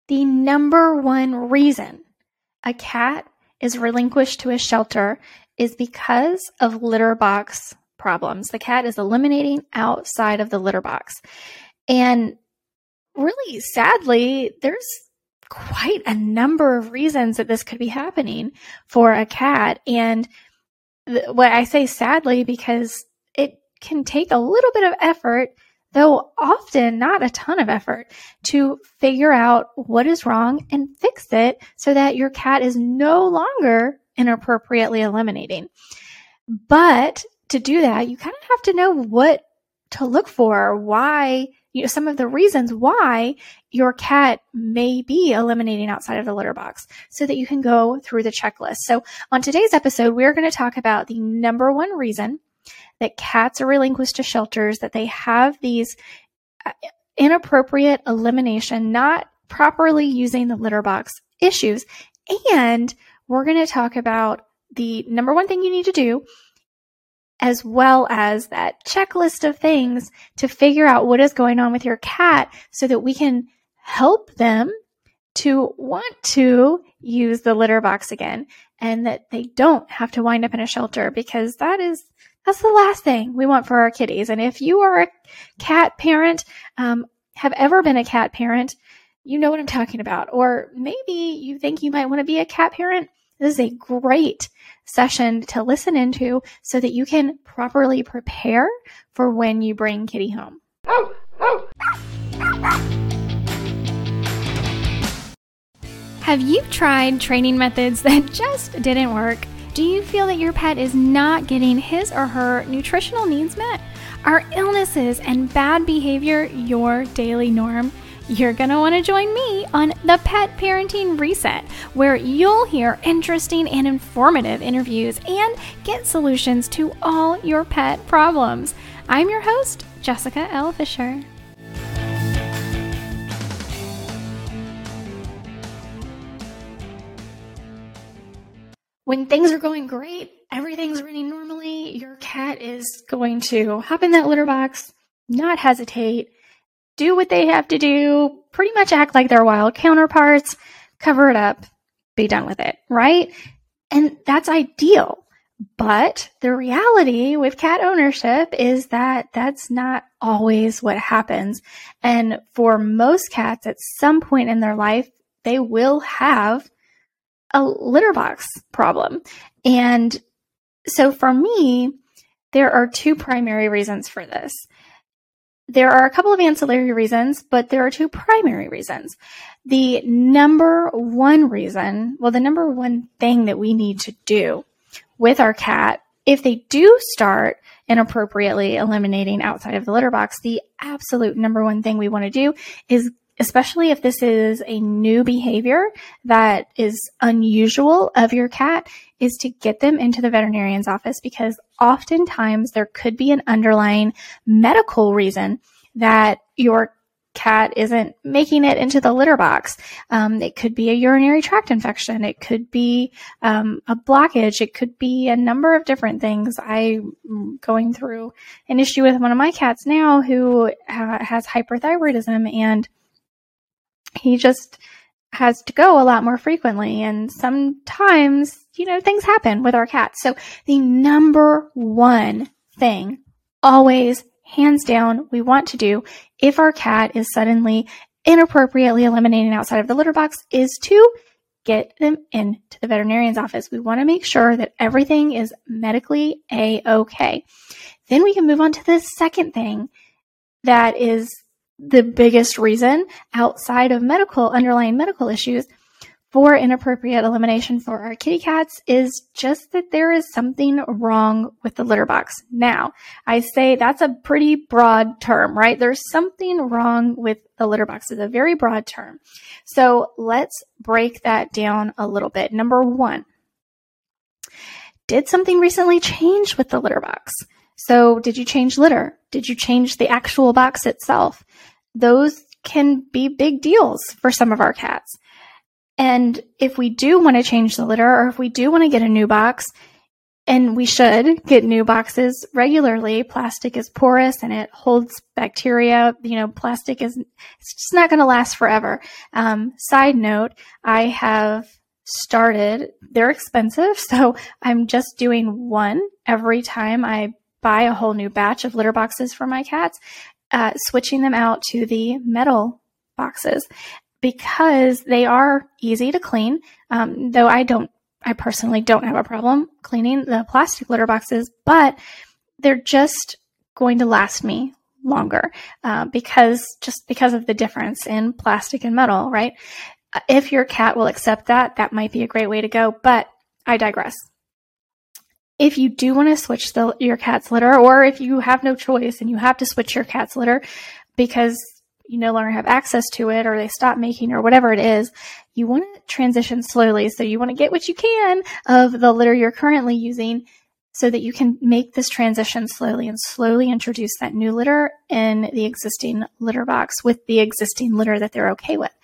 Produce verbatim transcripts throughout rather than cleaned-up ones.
The number one reason a cat is relinquished to a shelter is because of litter box problems. The cat is eliminating outside of the litter box. And really, sadly, there's quite a number of reasons that this could be happening for a cat. And th- what I say sadly, because it can take a little bit of effort, though often not a ton of effort, to figure out what is wrong and fix it so that your cat is no longer inappropriately eliminating. But to do that, you kind of have to know what to look for, why, you know, some of the reasons why your cat may be eliminating outside of the litter box so that you can go through the checklist. So on today's episode, we're going to talk about the number one reason that cats are relinquished to shelters, that they have these inappropriate elimination, not properly using the litter box issues. And we're going to talk about the number one thing you need to do, as well as that checklist of things to figure out what is going on with your cat so that we can help them to want to use the litter box again and that they don't have to wind up in a shelter, because that is That's the last thing we want for our kitties. And if you are a cat parent, um, have ever been a cat parent, you know what I'm talking about. Or maybe you think you might want to be a cat parent. This is a great session to listen into so that you can properly prepare for when you bring kitty home. Have you tried training methods that just didn't work? Do you feel that your pet is not getting his or her nutritional needs met? Are illnesses and bad behavior your daily norm? You're going to want to join me on the Pet Parenting Reset, where you'll hear interesting and informative interviews and get solutions to all your pet problems. I'm your host, Jessica L. Fisher. When things are going great, everything's running normally, your cat is going to hop in that litter box, not hesitate, do what they have to do, pretty much act like their wild counterparts, cover it up, be done with it, right? And that's ideal. But the reality with cat ownership is that that's not always what happens. And for most cats, at some point in their life, they will have a litter box problem. And so for me, there are two primary reasons for this. There are a couple of ancillary reasons, but there are two primary reasons. The number one reason, well, the number one thing that we need to do with our cat, if they do start inappropriately eliminating outside of the litter box, the absolute number one thing we want to do is, especially if this is a new behavior that is unusual of your cat, is to get them into the veterinarian's office, because oftentimes there could be an underlying medical reason that your cat isn't making it into the litter box. Um, it could be a urinary tract infection. It could be um, a blockage. It could be a number of different things. I'm going through an issue with one of my cats now who uh, has hyperthyroidism, and he just has to go a lot more frequently. And sometimes, you know, things happen with our cats. So the number one thing, always, hands down, we want to do if our cat is suddenly inappropriately eliminating outside of the litter box is to get them into the veterinarian's office. We want to make sure that everything is medically A-okay. Then we can move on to the second thing that is the biggest reason outside of medical, underlying medical issues for inappropriate elimination for our kitty cats, is just that there is something wrong with the litter box. Now, I say that's a pretty broad term, right? There's something wrong with the litter box. It's a very broad term. So let's break that down a little bit. Number one, did something recently change with the litter box? So did you change litter? Did you change the actual box itself? Those can be big deals for some of our cats. And if we do want to change the litter, or if we do want to get a new box, And we should get new boxes regularly. Plastic is porous and it holds bacteria. You know, plastic is, it's just not going to last forever. Um, side note, I have started, they're expensive, so I'm just doing one every time I buy a whole new batch of litter boxes for my cats, uh, switching them out to the metal boxes because they are easy to clean. Um, though I don't I personally don't have a problem cleaning the plastic litter boxes, but they're just going to last me longer uh, because just because of the difference in plastic and metal, right? If your cat will accept that, that might be a great way to go, but I digress. If you do want to switch the, your cat's litter, or if you have no choice and you have to switch your cat's litter because you no longer have access to it or they stop making or whatever it is, you want to transition slowly. So you want to get what you can of the litter you're currently using so that you can make this transition slowly and slowly introduce that new litter in the existing litter box with the existing litter that they're okay with.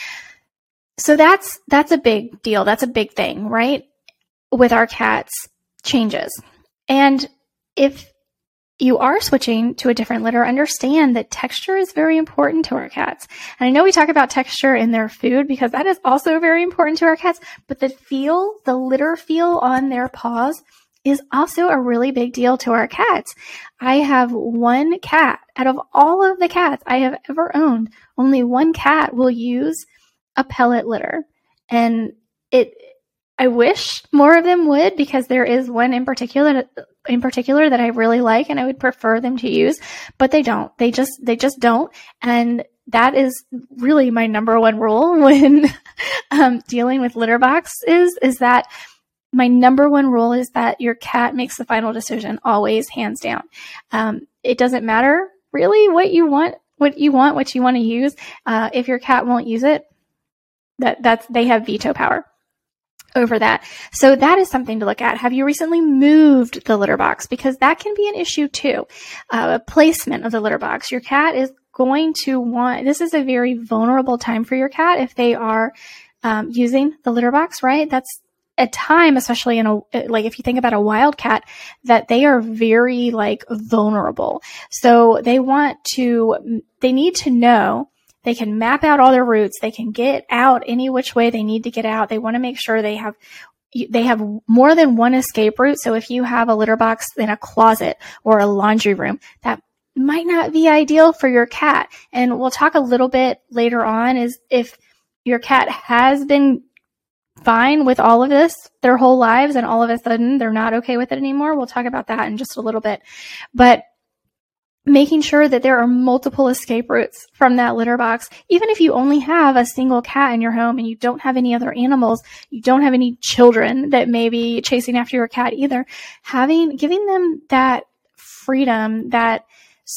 So that's, that's a big deal. That's a big thing, right? With our cats changes. And if you are switching to a different litter, understand that texture is very important to our cats. And I know we talk about texture in their food because that is also very important to our cats, but the feel, the litter feel on their paws is also a really big deal to our cats. I have one cat out of all of the cats I have ever owned, only one cat will use a pellet litter. And it, I wish more of them would because there is one in particular in particular that I really like and I would prefer them to use, but they don't. They just they just don't. And that is really my number one rule when um, dealing with litter boxes is that my number one rule is that your cat makes the final decision, always, hands down. Um, it doesn't matter really what you want, what you want, what you want to use. Uh, if your cat won't use it, that that's they have veto power over that. So that is something to look at. Have you recently moved the litter box? Because that can be an issue too. Uh, placement of the litter box. Your cat is going to want, this is a very vulnerable time for your cat if they are um, using the litter box, right? That's a time, especially in a, like if you think about a wild cat, that they are very like vulnerable. So they want to, they need to know they can map out all their routes. They can get out any which way they need to get out. They want to make sure they have they have more than one escape route. So if you have a litter box in a closet or a laundry room, that might not be ideal for your cat. And we'll talk a little bit later on is if your cat has been fine with all of this their whole lives and all of a sudden they're not okay with it anymore. We'll talk about that in just a little bit. But making sure that there are multiple escape routes from that litter box. Even if you only have a single cat in your home and you don't have any other animals, you don't have any children that may be chasing after your cat either, having, giving them that freedom, that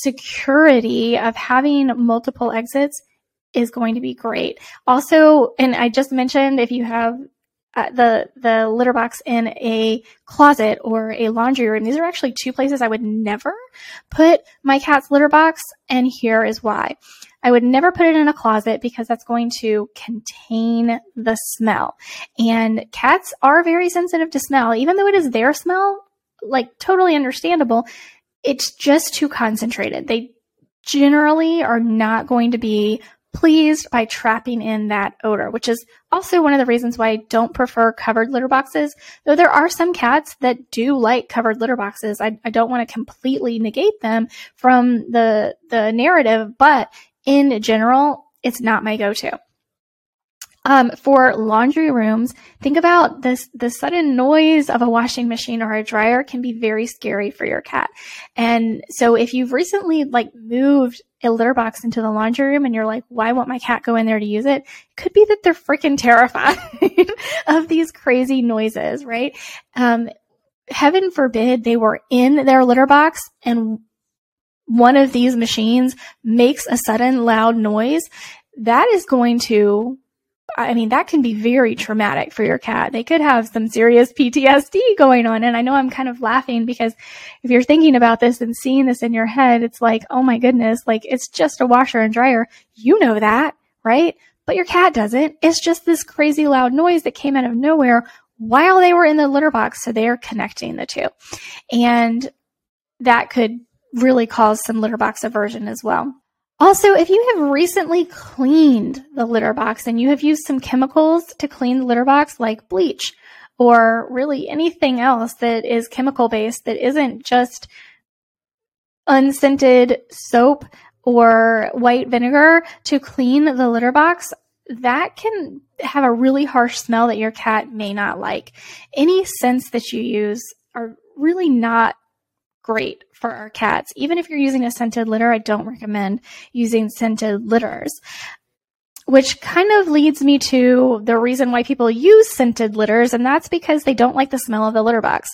security of having multiple exits is going to be great. Also, and I just mentioned if you have Uh, the the litter box in a closet or a laundry room. These are actually two places I would never put my cat's litter box, and here is why. I would never put it in a closet because that's going to contain the smell. And cats are very sensitive to smell. Even though it is their smell, like totally understandable, it's just too concentrated. They generally are not going to be pleased by trapping in that odor, which is also one of the reasons why I don't prefer covered litter boxes. Though there are some cats that do like covered litter boxes. I, I don't want to completely negate them from the, the narrative, but in general, it's not my go-to. Um, for laundry rooms, think about this, the sudden noise of a washing machine or a dryer can be very scary for your cat. And so if you've recently like moved a litter box into the laundry room and you're like, why won't my cat go in there to use it? It could be that they're freaking terrified of these crazy noises, right? Um, heaven forbid they were in their litter box and one of these machines makes a sudden loud noise. That is going to I mean, that can be very traumatic for your cat. They could have some serious P T S D going on. And I know I'm kind of laughing because if you're thinking about this and seeing this in your head, it's like, oh my goodness, like it's just a washer and dryer. You know that, right? But your cat doesn't. It's just this crazy loud noise that came out of nowhere while they were in the litter box. So they are connecting the two. And that could really cause some litter box aversion as well. Also, if you have recently cleaned the litter box and you have used some chemicals to clean the litter box, like bleach or really anything else that is chemical based that isn't just unscented soap or white vinegar to clean the litter box, that can have a really harsh smell that your cat may not like. Any scents that you use are really not great for our cats. Even if you're using a scented litter, I don't recommend using scented litters. Which kind of leads me to the reason why people use scented litters, and that's because they don't like the smell of the litter box.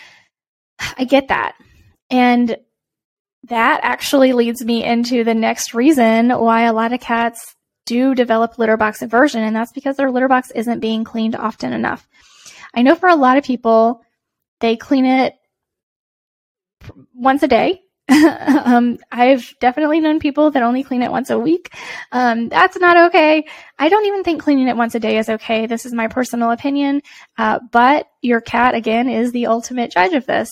I get that. And that actually leads me into the next reason why a lot of cats do develop litter box aversion, and that's because their litter box isn't being cleaned often enough. I know for a lot of people, they clean it once a day. um, I've definitely known people that only clean it once a week. Um, that's not okay. I don't even think cleaning it once a day is okay. This is my personal opinion. Uh, but your cat, again, is the ultimate judge of this.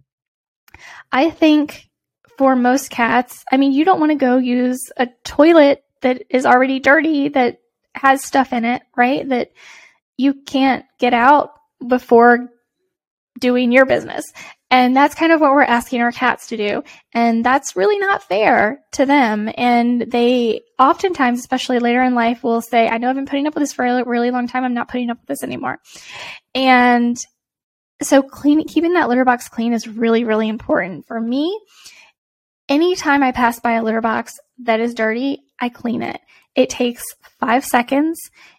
I think for most cats, I mean, you don't want to go use a toilet that is already dirty, that has stuff in it, right? That you can't get out before doing your business. And that's kind of what we're asking our cats to do. And that's really not fair to them. And they oftentimes, especially later in life, will say, I know I've been putting up with this for a really long time. I'm not putting up with this anymore. And so clean, keeping that litter box clean is really, really important. For me, anytime I pass by a litter box that is dirty, I clean it. It takes five seconds.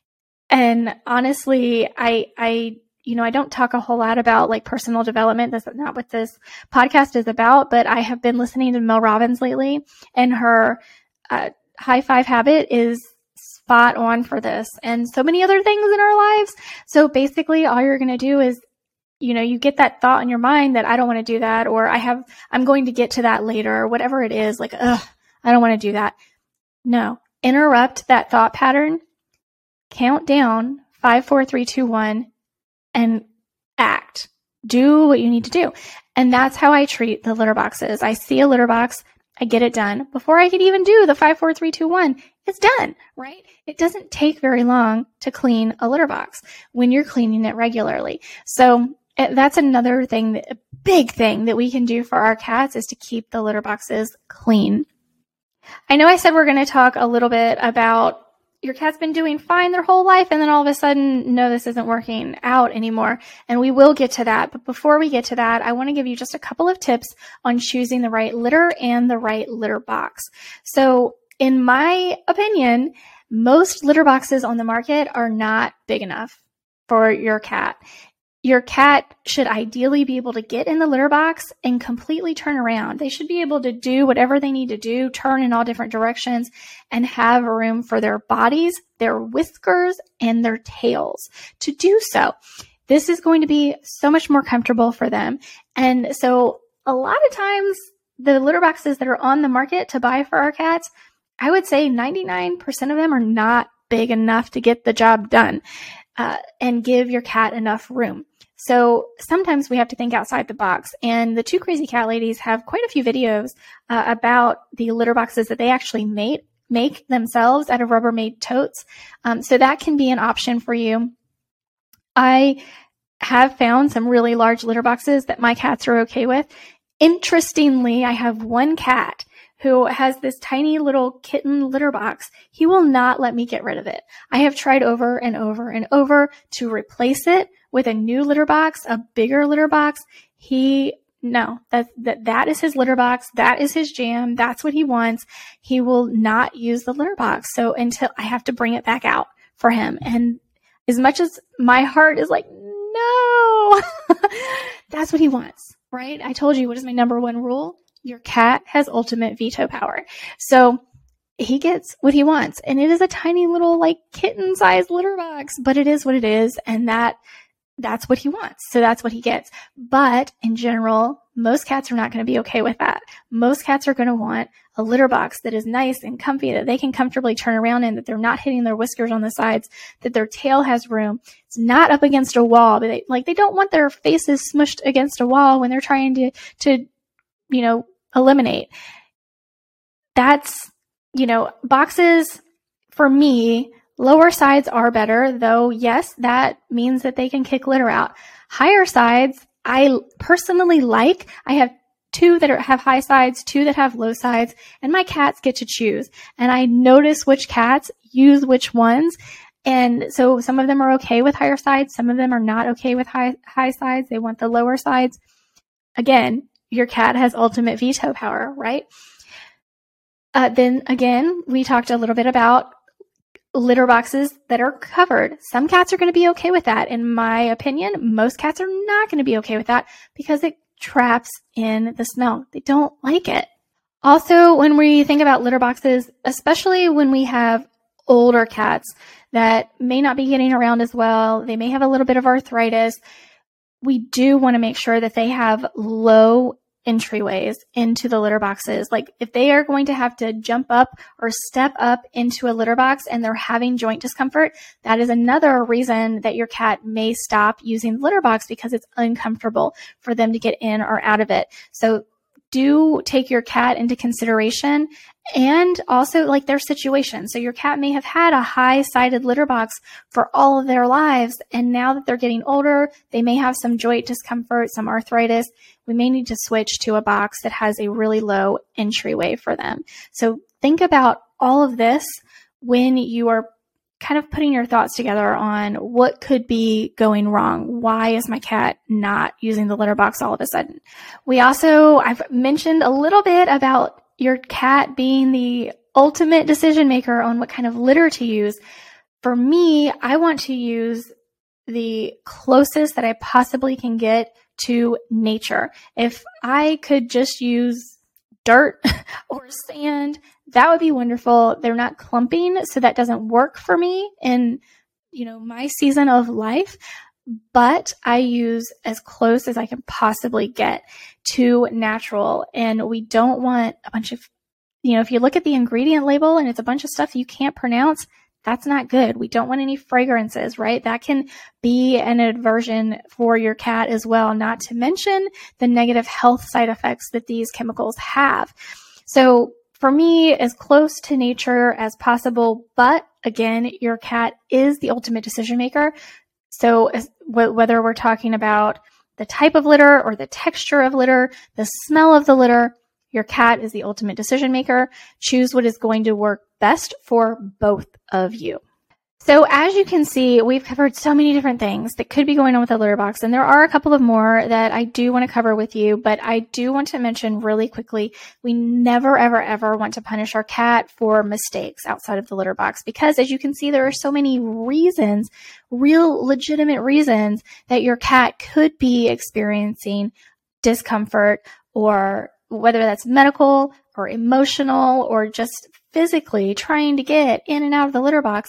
And honestly, I, I, you know, I don't talk a whole lot about like personal development. That's not what this podcast is about, but I have been listening to Mel Robbins lately, and her uh, high five habit is spot on for this and so many other things in our lives. So basically all you're going to do is, you know, you get that thought in your mind that I don't want to do that, or I have, I'm going to get to that later, or whatever it is, like, ugh, I don't want to do that. No, interrupt that thought pattern, count down five, four, three, two, one, and act. Do what you need to do. And that's how I treat the litter boxes. I see a litter box, I get it done. Before I could even do the five, four, three, two, one, it's done, right? It doesn't take very long to clean a litter box when you're cleaning it regularly. So that's another thing, that, a big thing that we can do for our cats is to keep the litter boxes clean. I know I said we're going to talk a little bit about your cat's been doing fine their whole life, and then all of a sudden, no, this isn't working out anymore. And we will get to that. But before we get to that, I want to give you just a couple of tips on choosing the right litter and the right litter box. So in my opinion, most litter boxes on the market are not big enough for your cat. Your cat should ideally be able to get in the litter box and completely turn around. They should be able to do whatever they need to do, turn in all different directions, and have room for their bodies, their whiskers, and their tails to do so. This is going to be so much more comfortable for them. And so a lot of times, the litter boxes that are on the market to buy for our cats, I would say ninety-nine percent of them are not big enough to get the job done uh, and give your cat enough room. So sometimes we have to think outside the box, and the Two Crazy Cat Ladies have quite a few videos uh, about the litter boxes that they actually made, make themselves out of Rubbermaid totes. Um, so that can be an option for you. I have found some really large litter boxes that my cats are okay with. Interestingly, I have one cat who has this tiny little kitten litter box. He will not let me get rid of it. I have tried over and over and over to replace it with a new litter box, a bigger litter box. He, no, that, that, that is his litter box. That is his jam. That's what he wants. He will not use the litter box. So until I have to bring it back out for him. And as much as my heart is like, no, that's what he wants, right? I told you, what is my number one rule? Your cat has ultimate veto power. So he gets what he wants. And it is a tiny little like kitten sized litter box, but it is what it is. And that, that's what he wants. So that's what he gets. But in general, most cats are not going to be okay with that. Most cats are going to want a litter box that is nice and comfy, that they can comfortably turn around in, that they're not hitting their whiskers on the sides, that their tail has room. It's not up against a wall, but they, like, they don't want their faces smushed against a wall when they're trying to, to, you know, eliminate. That's, you know, boxes for me, lower sides are better, though, yes, that means that they can kick litter out. Higher sides, I personally like. I have two that are, have high sides, two that have low sides, and my cats get to choose. And I notice which cats use which ones. And so some of them are okay with higher sides. Some of them are not okay with high, high sides. They want the lower sides. Again, your cat has ultimate veto power, right? Uh, then again, we talked a little bit about litter boxes that are covered. Some cats are going to be okay with that. In my opinion, most cats are not going to be okay with that because it traps in the smell. They don't like it. Also, when we think about litter boxes, especially when we have older cats that may not be getting around as well, they may have a little bit of arthritis, we do want to make sure that they have low entryways into the litter boxes. Like if they are going to have to jump up or step up into a litter box and they're having joint discomfort, that is another reason that your cat may stop using the litter box, because it's uncomfortable for them to get in or out of it. So do take your cat into consideration, and also like their situation. So your cat may have had a high-sided litter box for all of their lives, and now that they're getting older, they may have some joint discomfort, some arthritis. We may need to switch to a box that has a really low entryway for them. So think about all of this when you are kind of putting your thoughts together on what could be going wrong. Why is my cat not using the litter box all of a sudden? We also, I've mentioned a little bit about your cat being the ultimate decision maker on what kind of litter to use. For me, I want to use the closest that I possibly can get to nature. If I could just use dirt or sand, that would be wonderful. They're not clumping, so that doesn't work for me in, you know, my season of life. But I use as close as I can possibly get to natural. And we don't want a bunch of, you know, if you look at the ingredient label and it's a bunch of stuff you can't pronounce, that's not good. We don't want any fragrances, right? That can be an aversion for your cat as well, not to mention the negative health side effects that these chemicals have. So for me, as close to nature as possible, but again, your cat is the ultimate decision maker. So as, w- whether we're talking about the type of litter or the texture of litter, the smell of the litter, your cat is the ultimate decision maker. Choose what is going to work best for both of you. So as you can see, we've covered so many different things that could be going on with the litter box, and there are a couple of more that I do want to cover with you, but I do want to mention really quickly, we never, ever, ever want to punish our cat for mistakes outside of the litter box, because as you can see, there are so many reasons, real legitimate reasons, that your cat could be experiencing discomfort, or whether that's medical or emotional or just physically trying to get in and out of the litter box.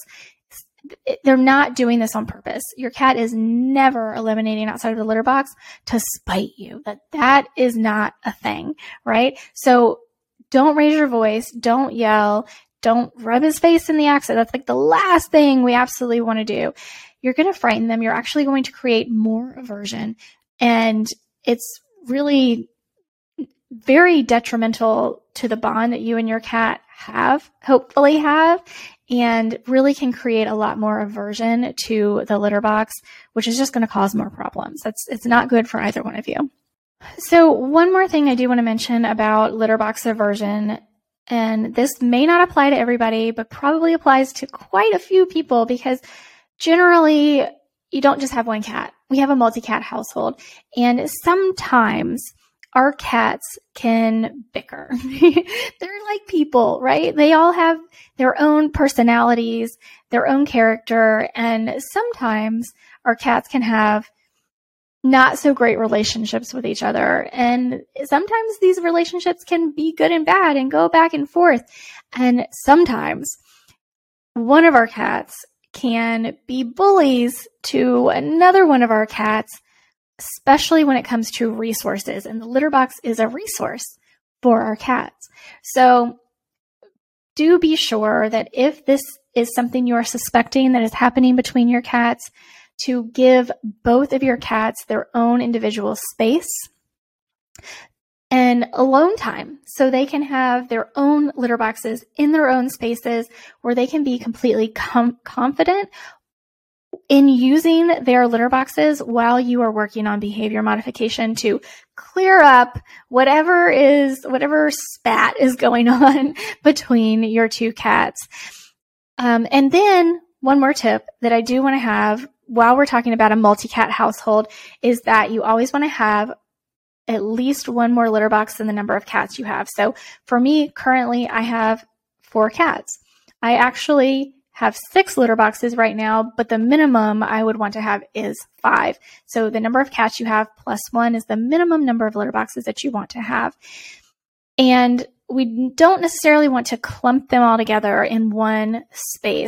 They're not doing this on purpose. Your cat is never eliminating outside of the litter box to spite you. That that is not a thing, right? So don't raise your voice. Don't yell. Don't rub his face in the accident. That's like the last thing we absolutely want to do. You're going to frighten them. You're actually going to create more aversion. And it's really very detrimental to the bond that you and your cat have, hopefully have, and really can create a lot more aversion to the litter box, which is just going to cause more problems. That's, it's not good for either one of you. So one more thing I do want to mention about litter box aversion, and this may not apply to everybody, but probably applies to quite a few people, because generally you don't just have one cat. We have a multi-cat household, and sometimes our cats can bicker. They're like people, right? They all have their own personalities, their own character, and sometimes our cats can have not so great relationships with each other. And sometimes these relationships can be good and bad and go back and forth. And sometimes one of our cats can be bullies to another one of our cats especially when it comes to resources. And the litter box is a resource for our cats. So do be sure that if this is something you are suspecting that is happening between your cats, to give both of your cats their own individual space and alone time so they can have their own litter boxes in their own spaces where they can be completely com- confident in using their litter boxes while you are working on behavior modification to clear up whatever is, whatever spat is going on between your two cats. Um, and then one more tip that I do want to have while we're talking about a multi-cat household is that you always want to have at least one more litter box than the number of cats you have. So for me, currently I have four cats. I actually have six litter boxes right now, but the minimum I would want to have is five. So the number of cats you have plus one is the minimum number of litter boxes that you want to have. And we don't necessarily want to clump them all together in one space.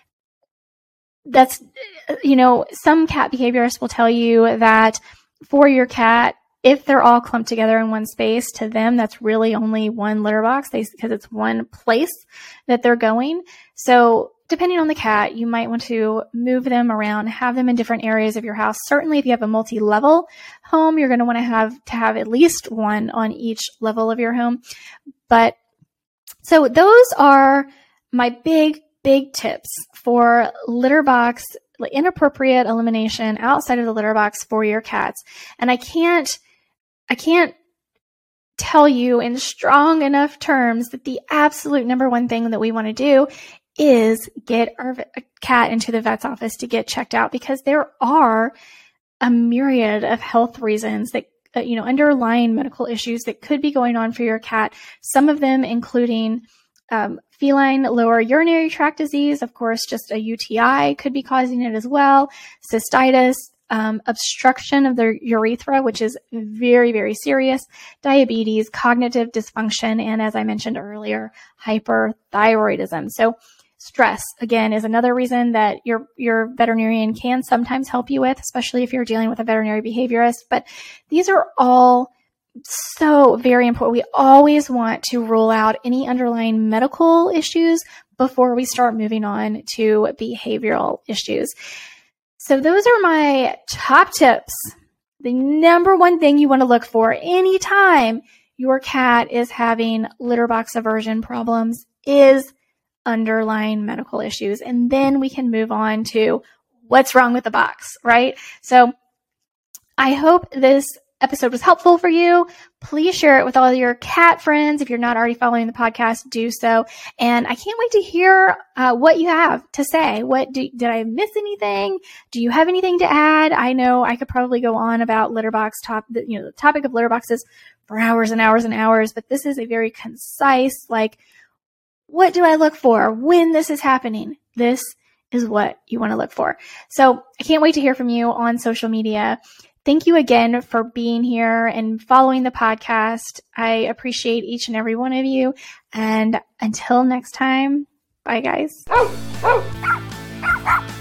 That's, you know, some cat behaviorists will tell you that for your cat, if they're all clumped together in one space, to them, that's really only one litter box because it's one place that they're going. So depending on the cat, you might want to move them around, have them in different areas of your house. Certainly, if you have a multi-level home, you're going to want to have to have at least one on each level of your home. But so those are my big, big tips for litter box inappropriate elimination outside of the litter box for your cats. And I can't, I can't tell you in strong enough terms that the absolute number one thing that we want to do is get our cat into the vet's office to get checked out, because there are a myriad of health reasons that, uh, you know, underlying medical issues that could be going on for your cat. Some of them including um, feline lower urinary tract disease. Of course, just a U T I could be causing it as well. Cystitis, um, obstruction of the urethra, which is very, very serious, diabetes, cognitive dysfunction, and as I mentioned earlier, hyperthyroidism. So stress, again, is another reason that your your veterinarian can sometimes help you with, especially if you're dealing with a veterinary behaviorist. But these are all so very important. We always want to rule out any underlying medical issues before we start moving on to behavioral issues. So those are my top tips. The number one thing you want to look for anytime your cat is having litter box aversion problems is underlying medical issues. And then we can move on to what's wrong with the box, right? So I hope this episode was helpful for you. Please share it with all your cat friends. If you're not already following the podcast, do so. And I can't wait to hear uh, what you have to say. What do, did I miss anything? Do you have anything to add? I know I could probably go on about litter box top, you know, the topic of litter boxes for hours and hours and hours, but this is a very concise, like, what do I look for when this is happening? This is what you want to look for. So I can't wait to hear from you on social media. Thank you again for being here and following the podcast. I appreciate each and every one of you. And until next time, bye guys.